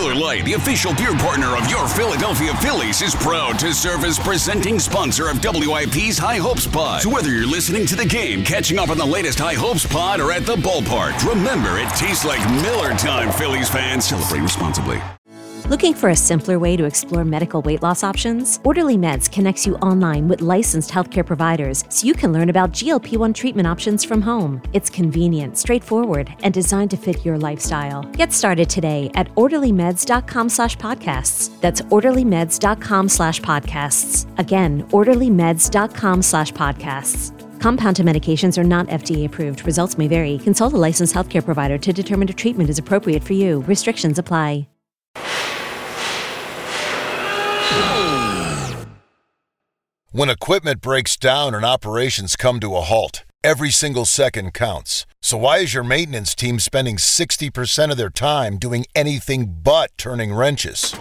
Miller Lite, the official beer partner of your Philadelphia Phillies, is proud to serve as presenting sponsor of WIP's High Hopes Pod. So whether you're listening to the game, catching up on the latest High Hopes Pod, or at the ballpark, remember, it tastes like Miller time, Phillies fans. Celebrate responsibly. Looking for a simpler way to explore medical weight loss options? Orderly Meds connects you online with licensed healthcare providers so you can learn about GLP-1 treatment options from home. It's convenient, straightforward, and designed to fit your lifestyle. Get started today at orderlymeds.com/podcasts. That's orderlymeds.com/podcasts. Again, orderlymeds.com/podcasts. Compounded medications are not FDA approved. Results may vary. Consult a licensed healthcare provider to determine if treatment is appropriate for you. Restrictions apply. When equipment breaks down and operations come to a halt, every single second counts. So why is your maintenance team spending 60% of their time doing anything but turning wrenches?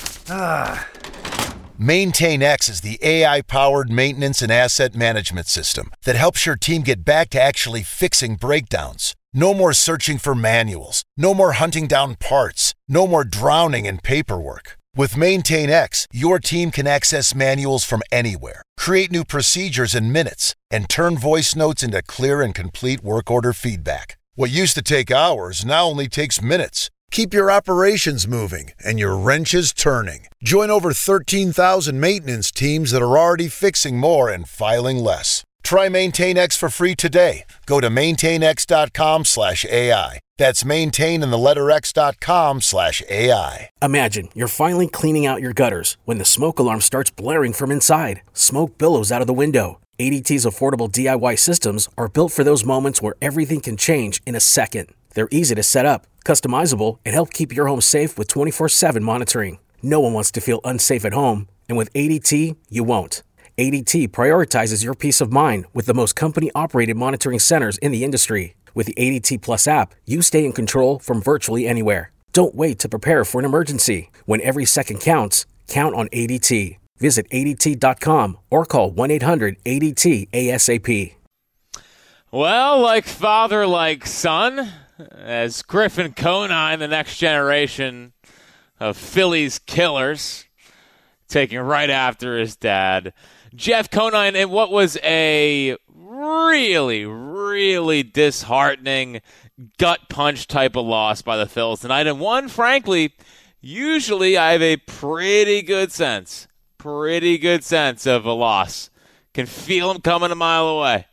MaintainX is the AI-powered maintenance and asset management system that helps your team get back to actually fixing breakdowns. No more searching for manuals. No more hunting down parts. No more drowning in paperwork. With MaintainX, your team can access manuals from anywhere, create new procedures in minutes, and turn voice notes into clear and complete work order feedback. What used to take hours now only takes minutes. Keep your operations moving and your wrenches turning. Join over 13,000 maintenance teams that are already fixing more and filing less. Try MaintainX for free today. Go to maintainx.com/AI. That's maintain and the letter x.com/AI. Imagine you're finally cleaning out your gutters when the smoke alarm starts blaring from inside. Smoke billows out of the window. ADT's affordable DIY systems are built for those moments where everything can change in a second. They're easy to set up, customizable, and help keep your home safe with 24/7 monitoring. No one wants to feel unsafe at home, and with ADT, you won't. ADT prioritizes your peace of mind with the most company-operated monitoring centers in the industry. With the ADT Plus app, you stay in control from virtually anywhere. Don't wait to prepare for an emergency. When every second counts, count on ADT. Visit ADT.com or call 1-800-ADT-ASAP. Well, like father, like son, as Griffin Conine, the next generation of Phillies killers, taking right after his dad. Jeff Conine, in what was a really, really disheartening gut punch type of loss by the Phils tonight. And one, frankly, usually I have a pretty good sense of a loss. Can feel him coming a mile away.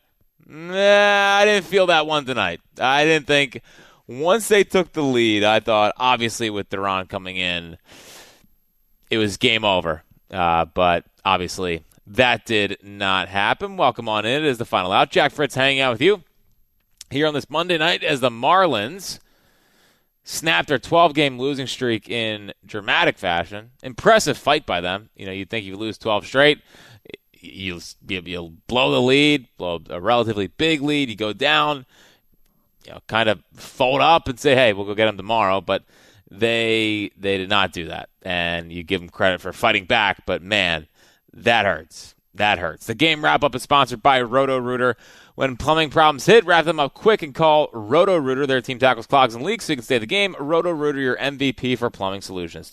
I didn't feel that one tonight. I didn't think once they took the lead, I thought, obviously with Duran coming in, it was game over. But obviously that did not happen. Welcome on in. It is the Final Out. Jack Fritz hanging out with you here on this Monday night as the Marlins snapped their 12-game losing streak in dramatic fashion. Impressive fight by them. You know, you'd think you lose 12 straight, you'll blow the lead, blow a relatively big lead, you go down, you know, kind of fold up and say, hey, we'll go get them tomorrow. But they did not do that. And you give them credit for fighting back, but man, that hurts. That hurts. The game wrap-up is sponsored by Roto-Rooter. When plumbing problems hit, wrap them up quick and call Roto-Rooter. Their team tackles clogs and leaks so you can stay the game. Roto-Rooter, your MVP for plumbing solutions.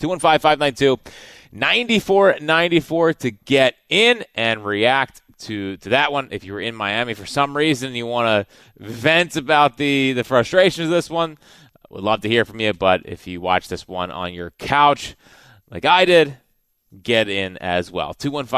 215-592-9494 to get in and react to that one. If you were in Miami for some reason, you want to vent about the frustrations of this one, would love to hear from you. But if you watch this one on your couch like I did, get in as well.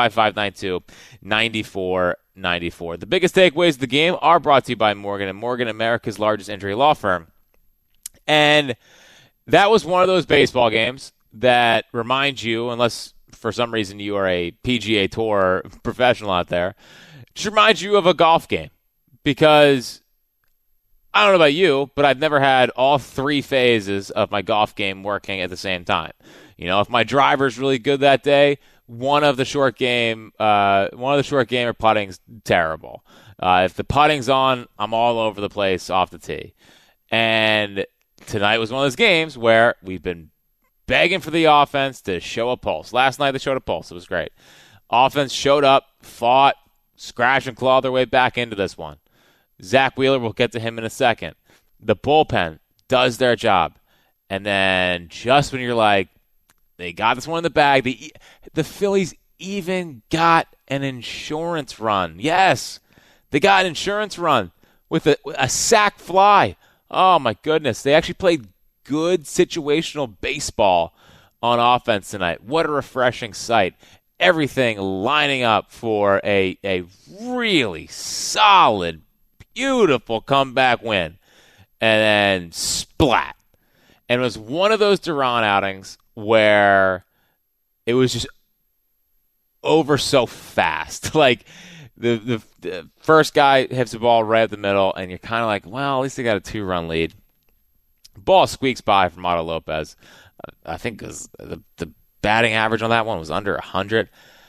215-592-9494. The biggest takeaways of the game are brought to you by Morgan & Morgan, America's largest injury law firm. And that was one of those baseball games that remind you, unless for some reason you are a PGA Tour professional out there, just reminds you of a golf game. Because I don't know about you, but I've never had all three phases of my golf game working at the same time. You know, if my driver's really good that day, one of the short game or putting's terrible. If the putting's on, I'm all over the place off the tee. And tonight was one of those games where we've been begging for the offense to show a pulse. Last night they showed a pulse. It was great. Offense showed up, fought, scratched and clawed their way back into this one. Zach Wheeler, we'll get to him in a second. The bullpen does their job. And then just when you're like, they got this one in the bag, the Phillies even got an insurance run. Yes, they got an insurance run with a sac fly. Oh, my goodness. They actually played good situational baseball on offense tonight. What a refreshing sight. Everything lining up for a really solid, beautiful comeback win. And then splat. And it was one of those Duran outings where it was just over so fast. Like, the first guy hits the ball right at the middle, and you're kind of like, well, at least they got a 2-run lead. Ball squeaks by from Otto Lopez. I think the batting average on that one was under 100.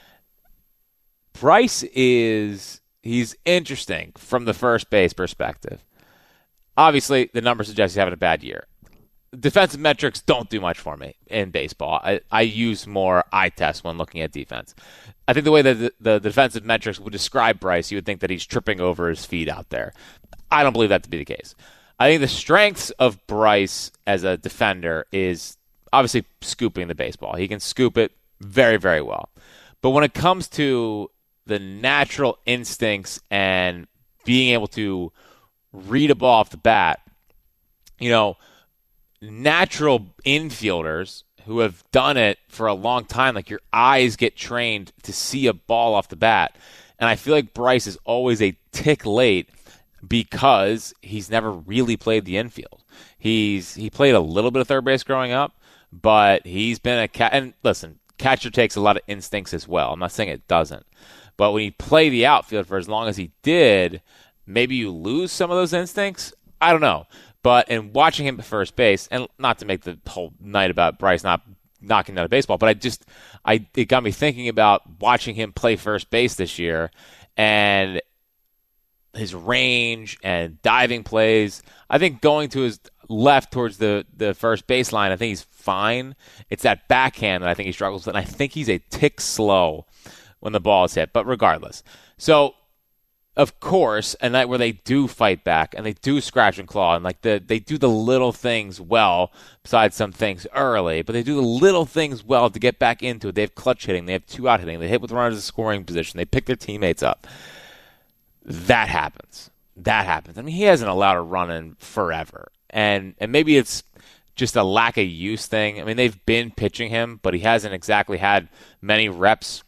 Bryce he's interesting from the first base perspective. Obviously, the numbers suggest he's having a bad year. Defensive metrics don't do much for me in baseball. I use more eye test when looking at defense. I think the way that the defensive metrics would describe Bryce, you would think that he's tripping over his feet out there. I don't believe that to be the case. I think the strengths of Bryce as a defender is obviously scooping the baseball. He can scoop it very, very well. But when it comes to the natural instincts and being able to read a ball off the bat, natural infielders who have done it for a long time, like your eyes get trained to see a ball off the bat. And I feel like Bryce is always a tick late because he's never really played the infield. He played a little bit of third base growing up, but he's been and listen, catcher takes a lot of instincts as well. I'm not saying it doesn't. But when you play the outfield for as long as he did, maybe you lose some of those instincts. I don't know. But in watching him at first base, and not to make the whole night about Bryce not knocking out of baseball, but it got me thinking about watching him play first base this year and his range and diving plays. I think going to his left towards the first baseline, I think he's fine. It's that backhand that I think he struggles with, and I think he's a tick slow when the ball is hit. But regardless, so of course, a night where they do fight back and they do scratch and claw and they do the little things well, besides some things early, but they do the little things well to get back into it. They have clutch hitting, they have 2-out hitting, they hit with runners in scoring position, they pick their teammates up. That happens. I mean, he hasn't allowed a run in forever, and maybe it's just a lack of use thing. I mean, they've been pitching him, but he hasn't exactly had many reps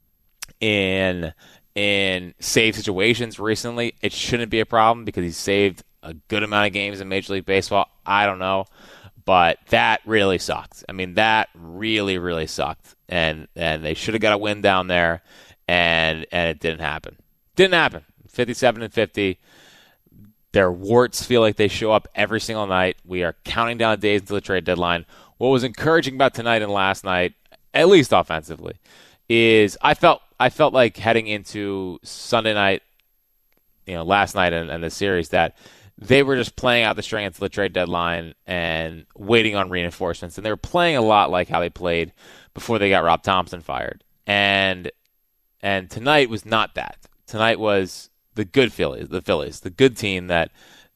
in save situations recently. It shouldn't be a problem because he's saved a good amount of games in Major League Baseball. I don't know, but that really sucked. I mean, that really, really sucked, and they should have got a win down there, and it didn't happen. 57-50. Their warts feel like they show up every single night. We are counting down the days until the trade deadline. What was encouraging about tonight and last night, at least offensively, is I felt like heading into Sunday night, last night and the series, that they were just playing out the string until the trade deadline and waiting on reinforcements. And they were playing a lot like how they played before they got Rob Thompson fired. And tonight was not that. Tonight was the good Phillies, the good team that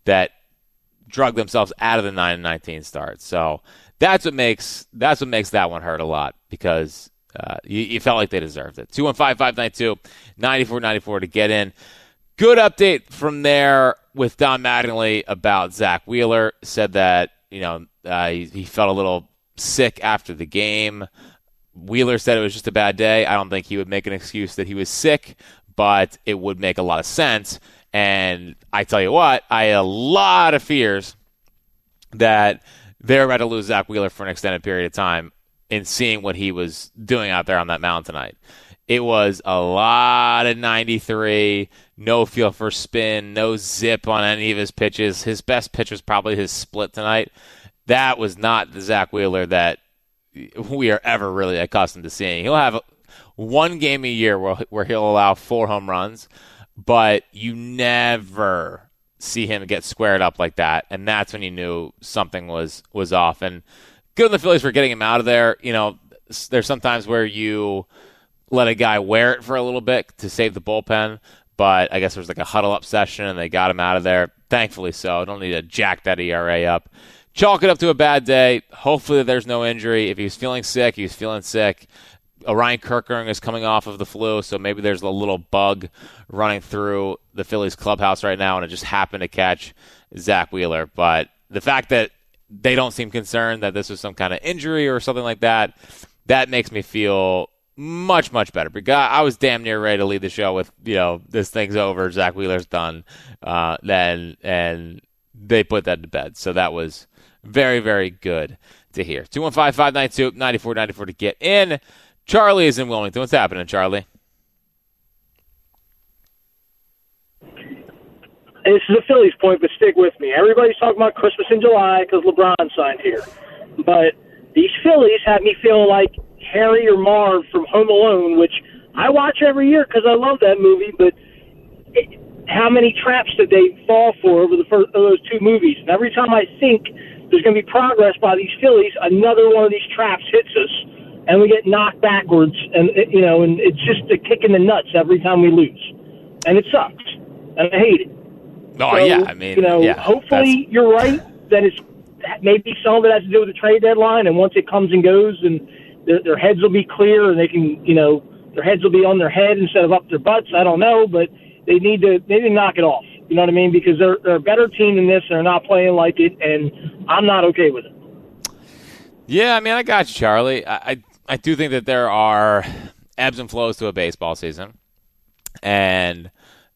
drug themselves out of the 9-19 start. So that's what makes that one hurt a lot, because you felt like they deserved it. 215-592-9494 to get in. Good update from there with Don Mattingly about Zach Wheeler. Said that he felt a little sick after the game. Wheeler said it was just a bad day. I don't think he would make an excuse that he was sick, but it would make a lot of sense. And I tell you what, I had a lot of fears that they're about to lose Zach Wheeler for an extended period of time in seeing what he was doing out there on that mound tonight. It was a lot of 93, no feel for spin, no zip on any of his pitches. His best pitch was probably his split tonight. That was not the Zach Wheeler that we are ever really accustomed to seeing. He'll have one game a year where he'll allow 4 home runs, but you never see him get squared up like that, and that's when you knew something was off. And good on the Phillies for getting him out of there. There's sometimes where you let a guy wear it for a little bit to save the bullpen, but I guess there was like a huddle-up session, and they got him out of there. Thankfully so. Don't need to jack that ERA up chalk it up to a bad day. Hopefully there's no injury. If he's feeling sick, he's feeling sick. Orion Kirkering is coming off of the flu, so maybe there's a little bug running through the Phillies clubhouse right now, and it just happened to catch Zach Wheeler. But the fact that they don't seem concerned that this was some kind of injury or something like that, that makes me feel much, much better. Because I was damn near ready to leave the show with, this thing's over, Zach Wheeler's done, and they put that to bed. So that was very, very good to hear. 215-592-9494 to get in. Charlie is in Wilmington. What's happening, Charlie? This is a Phillies point, but stick with me. Everybody's talking about Christmas in July because LeBron signed here. But these Phillies have me feeling like Harry or Marv from Home Alone, which I watch every year because I love that movie, but how many traps did they fall for over those two movies? And every time I think there's going to be progress by these Phillies, another one of these traps hits us, and we get knocked backwards, and it's just a kick in the nuts every time we lose. And it sucks, and I hate it. Oh, so, yeah. Hopefully you're right that it's maybe some of it has to do with the trade deadline, and once it comes and goes, and their heads will be clear, and they can, their heads will be on their head instead of up their butts. I don't know, but they need to knock it off. You know what I mean? Because they're a better team than this. They're not playing like it, and I'm not okay with it. Yeah, I got you, Charlie. I do think that there are ebbs and flows to a baseball season, and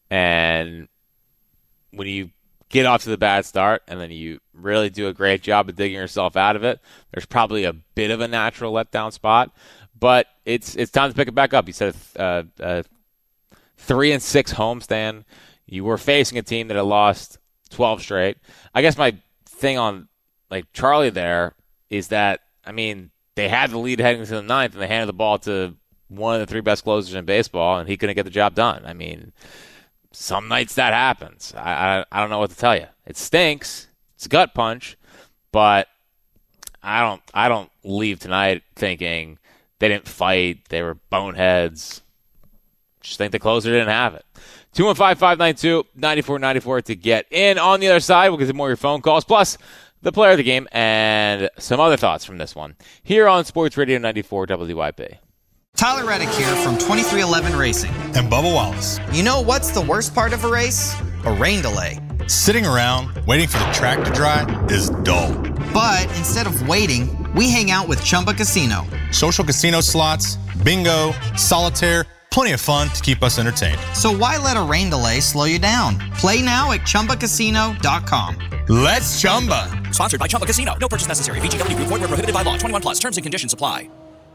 when you get off to the bad start and then you really do a great job of digging yourself out of it, there's probably a bit of a natural letdown spot, but it's time to pick it back up. You said a 3-6 homestand. You were facing a team that had lost 12 straight. I guess my thing on Charlie there is that they had the lead heading into the ninth, and they handed the ball to one of the three best closers in baseball, and he couldn't get the job done. Some nights that happens. I don't know what to tell you. It stinks. It's a gut punch, but I don't leave tonight thinking they didn't fight, they were boneheads. Just think the closer didn't have it. 215-592-9494 to get in. On the other side, we'll get to more of your phone calls, plus the player of the game and some other thoughts from this one here on Sports Radio 94 WIP. Tyler Reddick here from 2311 Racing. And Bubba Wallace. You know what's the worst part of a race? A rain delay. Sitting around waiting for the track to dry is dull. But instead of waiting, we hang out with Chumba Casino. Social casino slots, bingo, solitaire, plenty of fun to keep us entertained. So why let a rain delay slow you down? Play now at ChumbaCasino.com. Let's Chumba. Sponsored by Chumba Casino. No purchase necessary. VGW Group. Void where prohibited by law. 21 plus. Terms and conditions apply.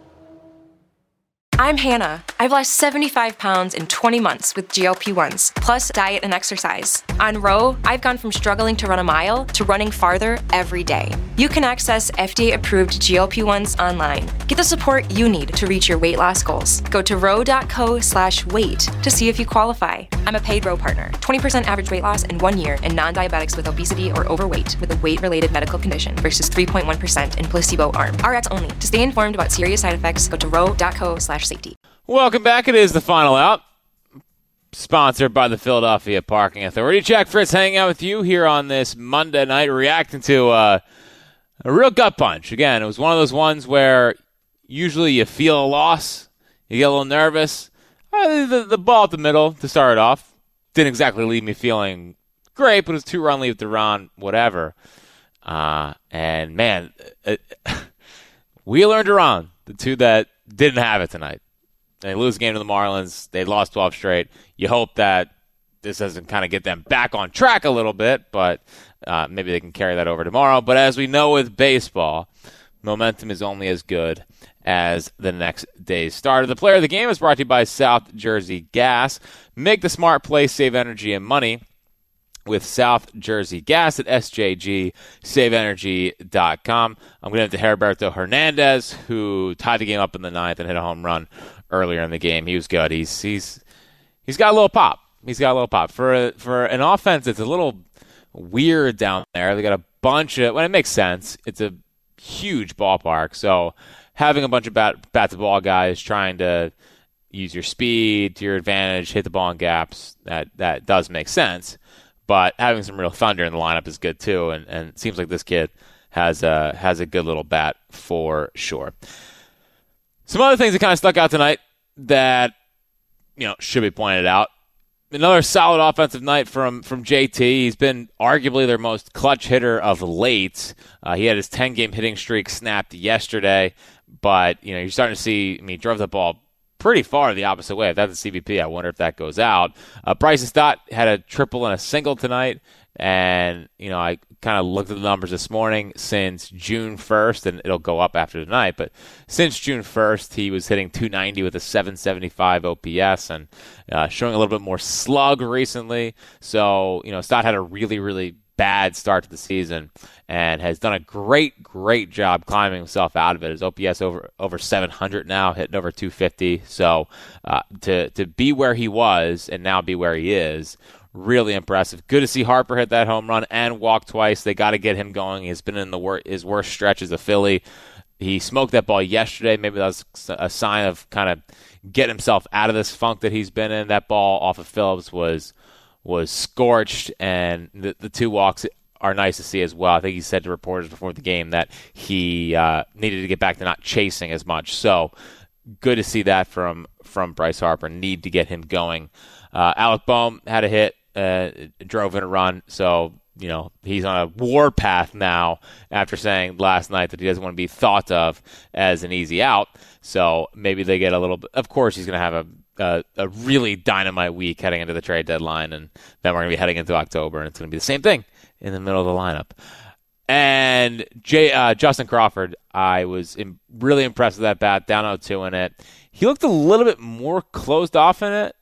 I'm Hannah. I've lost 75 pounds in 20 months with GLP-1s, plus diet and exercise. On Row, I've gone from struggling to run a mile to running farther every day. You can access FDA-approved GLP-1s online. Get the support you need to reach your weight loss goals. Go to row.co/weight to see if you qualify. I'm a paid Row partner. 20% average weight loss in 1 year in non-diabetics with obesity or overweight with a weight-related medical condition versus 3.1% in placebo arm. RX only. To stay informed about serious side effects, go to row.co/safety. Welcome back. It is the final out, sponsored by the Philadelphia Parking Authority. Jack Fritz hanging out with you here on this Monday night, reacting to a real gut punch. Again, it was one of those ones where usually you feel a loss, you get a little nervous. The ball at the middle to start it off didn't exactly leave me feeling great, but it was 2-run leave to Ron, whatever. And man, Wheeler and Duran, the two that didn't have it tonight. They lose the game to the Marlins. They lost 12 straight. You hope that this doesn't kind of get them back on track a little bit, but maybe they can carry that over tomorrow. But as we know with baseball, momentum is only as good as the next day's start. The player of the game is brought to you by South Jersey Gas. Make the smart play, save energy and money with South Jersey Gas at sjgsaveenergy.com. I'm going to have to Heriberto Hernandez, who tied the game up in the ninth and hit a home run earlier in the game. He was good. He's got a little pop. He's got a little pop. For an offense, it's a little weird down there. They got a bunch of, well, it makes sense. It's a huge ballpark, so having a bunch of bat-to-ball guys trying to use your speed to your advantage, hit the ball in gaps, that does make sense. But having some real thunder in the lineup is good, too. And it seems like this kid has a good little bat for sure. Some other things that kind of stuck out tonight that should be pointed out. Another solid offensive night from JT. He's been arguably their most clutch hitter of late. He had his 10-game hitting streak snapped yesterday, but you're starting to see. He drove the ball pretty far the opposite way. If that's a CVP, I wonder if that goes out. Bryson Stott had a triple and a single tonight, and I kind of looked at the numbers this morning since June 1st, and it'll go up after tonight, but since June 1st, he was hitting .290 with a .775 OPS and showing a little bit more slug recently. So, Stott had a really, really bad start to the season and has done a great job climbing himself out of it. His OPS over 700 now, hitting over 250. So to be where he was and now be where he is, really impressive. Good to see Harper hit that home run and walk twice. They got to get him going. He's been in his worst stretch as a Philly. He smoked that ball yesterday. Maybe that was a sign of kind of getting himself out of this funk that he's been in. That ball off of Phillips was scorched, and the two walks are nice to see as well. I think he said to reporters before the game that he needed to get back to not chasing as much. So good to see that from Bryce Harper. Need to get him going. Alec Boehm had a hit. Drove in a run, so he's on a war path now after saying last night that he doesn't want to be thought of as an easy out. So maybe they get a little bit. Of course, he's going to have a really dynamite week heading into the trade deadline, and then we're going to be heading into October, and it's going to be the same thing in the middle of the lineup. And Justin Crawford, I was really impressed with that bat, down 0-2 in it. He looked a little bit more closed off in it.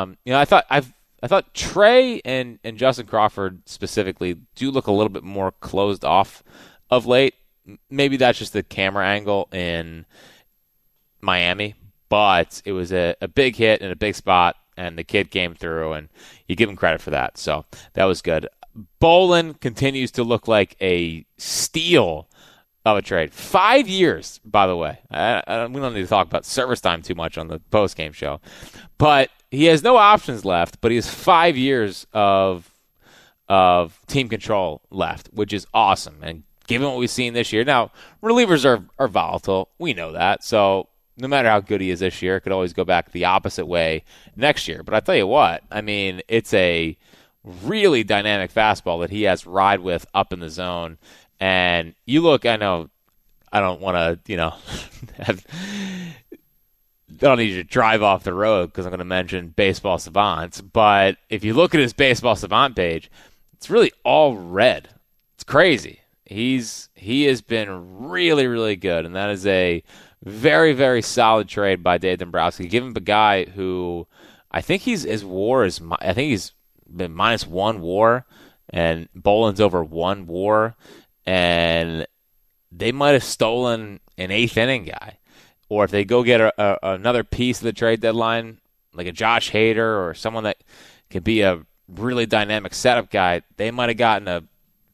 I thought Trey and Justin Crawford specifically do look a little bit more closed off of late. Maybe that's just the camera angle in Miami, but it was a big hit in a big spot, and the kid came through, and you give him credit for that. So that was good. Bolin continues to look like a steal of a trade. 5 years, by the way. We don't need to talk about service time too much on the post-game show, but he has no options left, but he has 5 years of team control left, which is awesome. And given what we've seen this year, now relievers are volatile. We know that. So no matter how good he is this year, it could always go back the opposite way next year. But I tell you what, it's a really dynamic fastball that he has ride with up in the zone. And you look, I know I don't want to, I don't need you to drive off the road because I'm going to mention Baseball Savant. But if you look at his Baseball Savant page, it's really all red. It's crazy. He has been really, really good, and that is a very, very solid trade by Dave Dombrowski. Give him a guy who I think he's been -1 WAR, and Bolin's over 1 WAR, and they might have stolen an 8th inning guy. Or if they go get another piece of the trade deadline, like a Josh Hader or someone that could be a really dynamic setup guy, they might have gotten a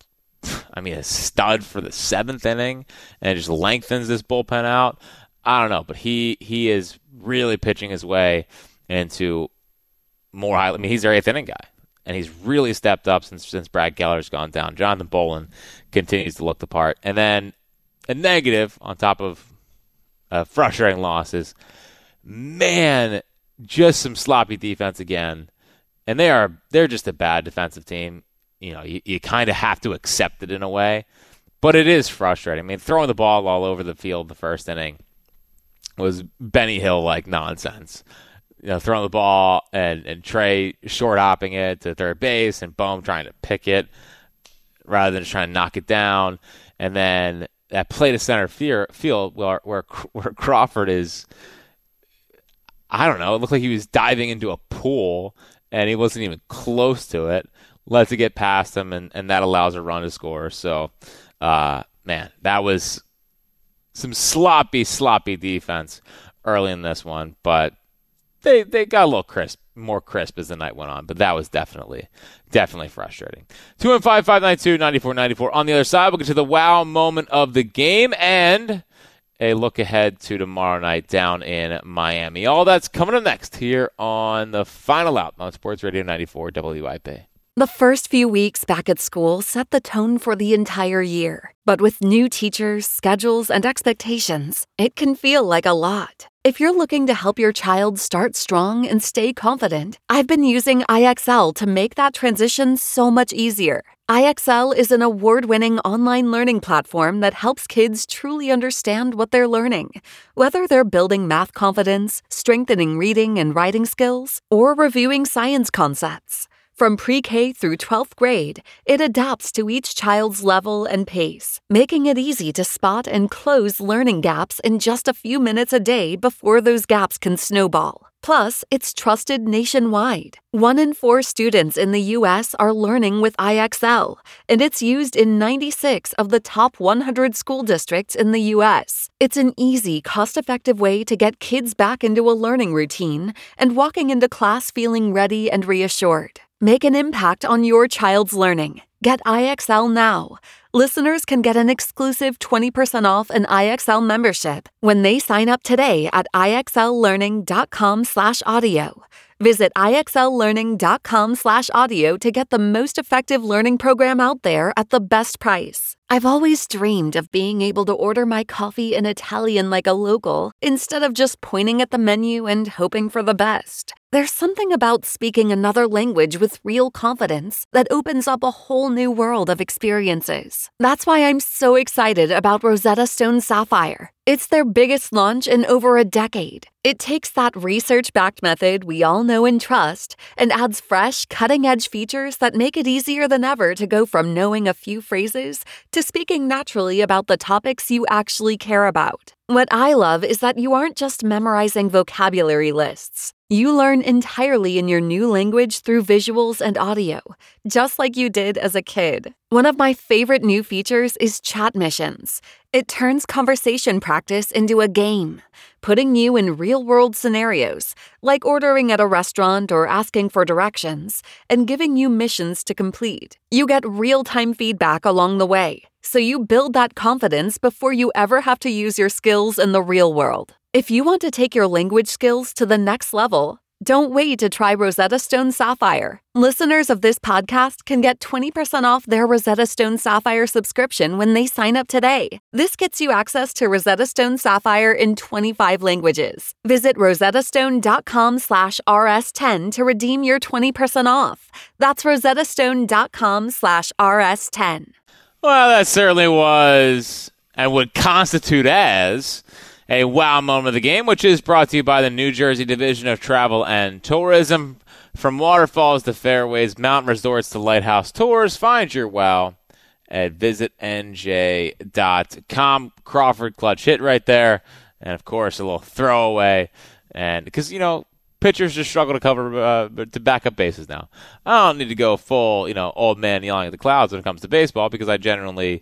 stud for the 7th inning, and it just lengthens this bullpen out. I don't know, but he is really pitching his way into more high. He's their 8th inning guy, and he's really stepped up since Brad Keller's gone down. Jonathan Bolin continues to look the part. And then a negative on top of frustrating losses. Man, just some sloppy defense again. And they're just a bad defensive team. You kind of have to accept it in a way. But it is frustrating. Throwing the ball all over the field the first inning was Benny Hill-like nonsense. Throwing the ball and Trey short-hopping it to third base and Boehm trying to pick it rather than just trying to knock it down. And then that play to center field where Crawford is, I don't know, it looked like he was diving into a pool and he wasn't even close to it. Lets it get past him, and that allows a run to score. So, man, that was some sloppy defense early in this one, but they got a little more crisp as the night went on, but that was definitely frustrating. 215-592-9494. On the other side, we'll get to the wow moment of the game and a look ahead to tomorrow night down in Miami. All that's coming up next here on the Final Out on Sports Radio 94 WIP. The first few weeks back at school set the tone for the entire year. But with new teachers, schedules, and expectations, it can feel like a lot. If you're looking to help your child start strong and stay confident, I've been using IXL to make that transition so much easier. IXL is an award-winning online learning platform that helps kids truly understand what they're learning. Whether they're building math confidence, strengthening reading and writing skills, or reviewing science concepts. From pre-K through 12th grade, it adapts to each child's level and pace, making it easy to spot and close learning gaps in just a few minutes a day before those gaps can snowball. Plus, it's trusted nationwide. 1 in 4 students in the U.S. are learning with IXL, and it's used in 96 of the top 100 school districts in the U.S. It's an easy, cost-effective way to get kids back into a learning routine and walking into class feeling ready and reassured. Make an impact on your child's learning. Get IXL now. Listeners can get an exclusive 20% off an IXL membership when they sign up today at IXLlearning.com/audio. Visit IXLlearning.com/audio to get the most effective learning program out there at the best price. I've always dreamed of being able to order my coffee in Italian like a local instead of just pointing at the menu and hoping for the best. There's something about speaking another language with real confidence that opens up a whole new world of experiences. That's why I'm so excited about Rosetta Stone Sapphire. It's their biggest launch in over a decade. It takes that research-backed method we all know and trust and adds fresh, cutting-edge features that make it easier than ever to go from knowing a few phrases to speaking naturally about the topics you actually care about. What I love is that you aren't just memorizing vocabulary lists. You learn entirely in your new language through visuals and audio, just like you did as a kid. One of my favorite new features is chat missions. It turns conversation practice into a game, putting you in real-world scenarios, like ordering at a restaurant or asking for directions, and giving you missions to complete. You get real-time feedback along the way, so you build that confidence before you ever have to use your skills in the real world. If you want to take your language skills to the next level, don't wait to try Rosetta Stone Sapphire. Listeners of this podcast can get 20% off their Rosetta Stone Sapphire subscription when they sign up today. This gets you access to Rosetta Stone Sapphire in 25 languages. Visit rosettastone.com/rs10 to redeem your 20% off. That's rosettastone.com/rs10. Well, that certainly was and would constitute as a wow moment of the game, which is brought to you by the New Jersey Division of Travel and Tourism. From waterfalls to fairways, mountain resorts to lighthouse tours, find your wow at visitnj.com. Crawford clutch hit right there. And, of course, a little throwaway. And because, pitchers just struggle to cover, to back up bases now. I don't need to go full, old man yelling at the clouds when it comes to baseball because I generally,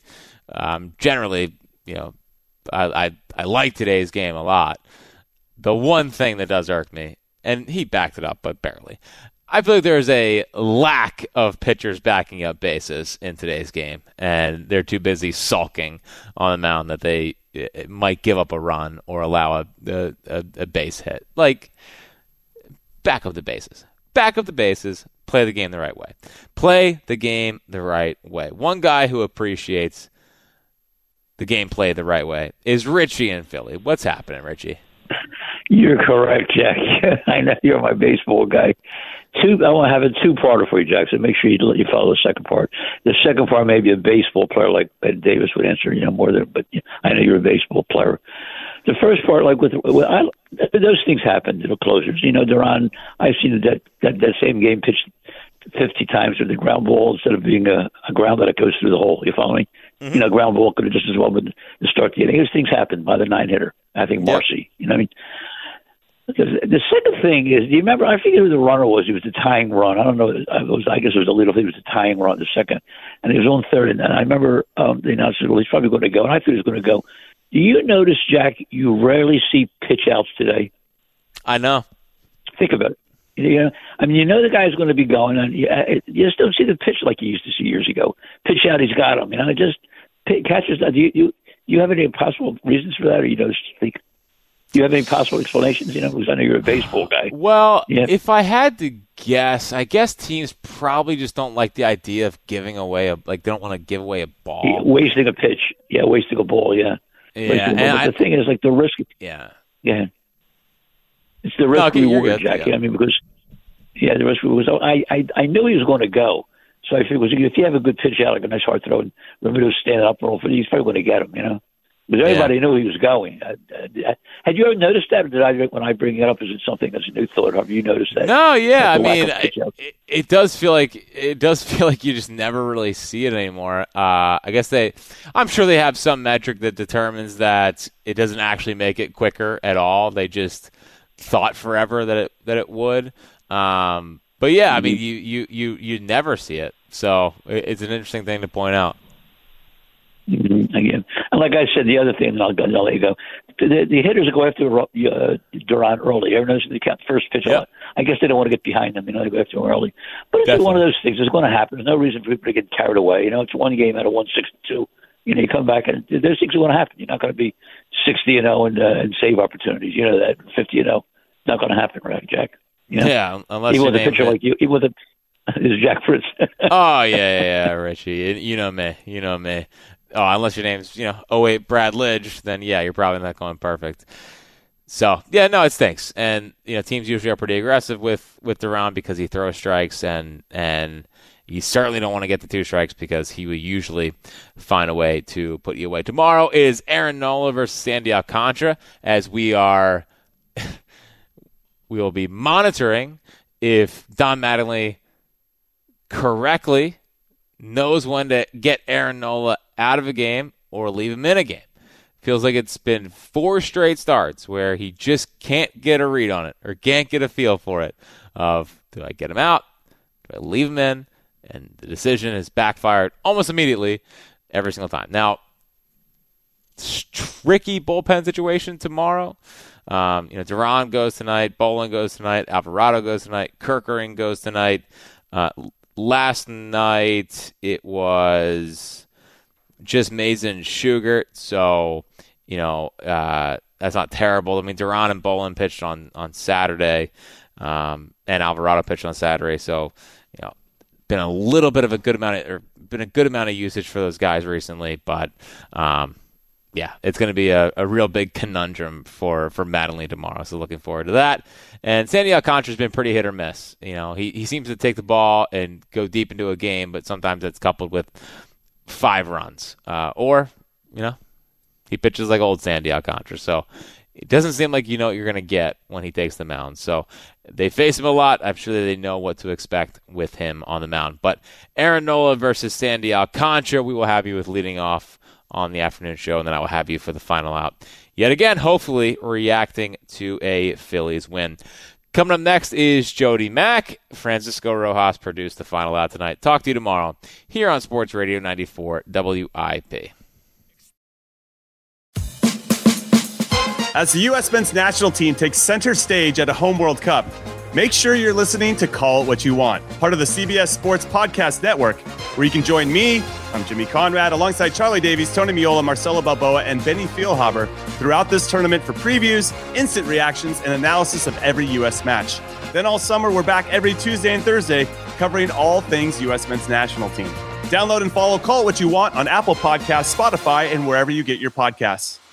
I like today's game a lot. The one thing that does irk me, and he backed it up, but barely, I feel like there's a lack of pitchers backing up bases in today's game, and they're too busy sulking on the mound that they might give up a run or allow a base hit. Like, back up the bases. Back up the bases. Play the game the right way. Play the game the right way. One guy who appreciates the game played the right way is Richie in Philly. What's happening, Richie? You're correct, Jack. I know you're my baseball guy. I want to have a two-parter for you, Jack, so make sure you follow the second part. The second part may be a baseball player like Ed Davis would answer, more than, but I know you're a baseball player. The first part, those things happen to the closers. Duran, I've seen that same game pitched 50 times with the ground ball instead of being a ground that goes through the hole. You follow me? Mm-hmm. Ground ball could have just as well been to start the inning. Those things happen by the 9-hitter. I think Marcy. Yep. The second thing is, do you remember? I forget who the runner was. It was a tying run. I don't know. I guess it was a little. It was a tying run. The second, and he was on third. And I remember the announcer, well, he's probably going to go, and I thought he was going to go. Do you notice, Jack? You rarely see pitch outs today. I know. Think about it. The guy's going to be going, and you just don't see the pitch like you used to see years ago. Pitch out, he's got him. Just catches. Do you have any possible reasons for that, or you don't think? Do you have any possible explanations? Because I know you're a baseball guy. Well, if I had to guess, I guess teams probably just don't like the idea of giving away they don't want to give away a ball. Wasting a pitch. Yeah, wasting a ball, yeah. But the thing is, the risk. Yeah. Yeah. It's the risk reward, Jackie. Yeah. Because the risk was. I knew he was going to go, so I figured if you have a good pitch out, like a nice hard throw, and Remedo's standing up, he's probably going to get him. Because everybody knew he was going. Had you ever noticed that, or when I bring it up, is it something that's a new thought? Have you noticed that? No, yeah. I mean, it does feel like you just never really see it anymore. I guess I'm sure they have some metric that determines that it doesn't actually make it quicker at all. They just thought forever that it would. But yeah, I mean, you never see it. So it's an interesting thing to point out. Again, and like I said, the other thing, and I'll let you go. The hitters go after Duran early. Everyone knows they count first pitch. Yep. I guess they don't want to get behind them. They go after him early. But it's one of those things. It's going to happen. There's no reason for people to get carried away. It's one game out of 162. You come back and there's things are going to happen. You're not going to be 60-0 and save opportunities. You know that 50-0. Not going to happen, right, Jack? Yeah, unless even with a pitcher like you, even with this is Jack Fritz. Oh yeah, Richie. You know me. Oh, unless your name's 08 Brad Lidge, then yeah, you're probably not going perfect. So yeah, no, it stinks. And teams usually are pretty aggressive with Duran because he throws strikes, and you certainly don't want to get the 2 strikes because he will usually find a way to put you away. Tomorrow is Aaron Nola versus Sandy Alcantara, as we will be monitoring if Don Mattingly correctly knows when to get Aaron Nola out of a game or leave him in a game. Feels like it's been 4 straight starts where he just can't get a read on it or can't get a feel for it of, do I get him out? Do I leave him in? And the decision has backfired almost immediately every single time. Now, tricky bullpen situation tomorrow. Duran goes tonight, Bolin goes tonight, Alvarado goes tonight, Kerkering goes tonight. Last night it was just Mason Shugart, so that's not terrible. I mean, Duran and Bolin pitched on Saturday, and Alvarado pitched on Saturday, so been a little bit of a good amount of usage for those guys recently, but yeah, it's going to be a real big conundrum for Mattingly tomorrow. So looking forward to that. And Sandy Alcantara's been pretty hit or miss. He seems to take the ball and go deep into a game, but sometimes it's coupled with 5 runs. Or he pitches like old Sandy Alcantara. So it doesn't seem like you know what you're going to get when he takes the mound. So they face him a lot. I'm sure that they know what to expect with him on the mound. But Aaron Nola versus Sandy Alcantara, we will have you with leading off on the afternoon show, and then I will have you for the final out. Yet again, hopefully reacting to a Phillies win. Coming up next is Jody Mack. Francisco Rojas produced the final out tonight. Talk to you tomorrow here on Sports Radio 94 WIP. As the U.S. men's national team takes center stage at a home World Cup, make sure you're listening to Call It What You Want, part of the CBS Sports Podcast Network, where you can join me, I'm Jimmy Conrad, alongside Charlie Davies, Tony Miola, Marcelo Balboa, and Benny Fieldhaber throughout this tournament for previews, instant reactions, and analysis of every U.S. match. Then all summer, we're back every Tuesday and Thursday, covering all things U.S. men's national team. Download and follow Call It What You Want on Apple Podcasts, Spotify, and wherever you get your podcasts.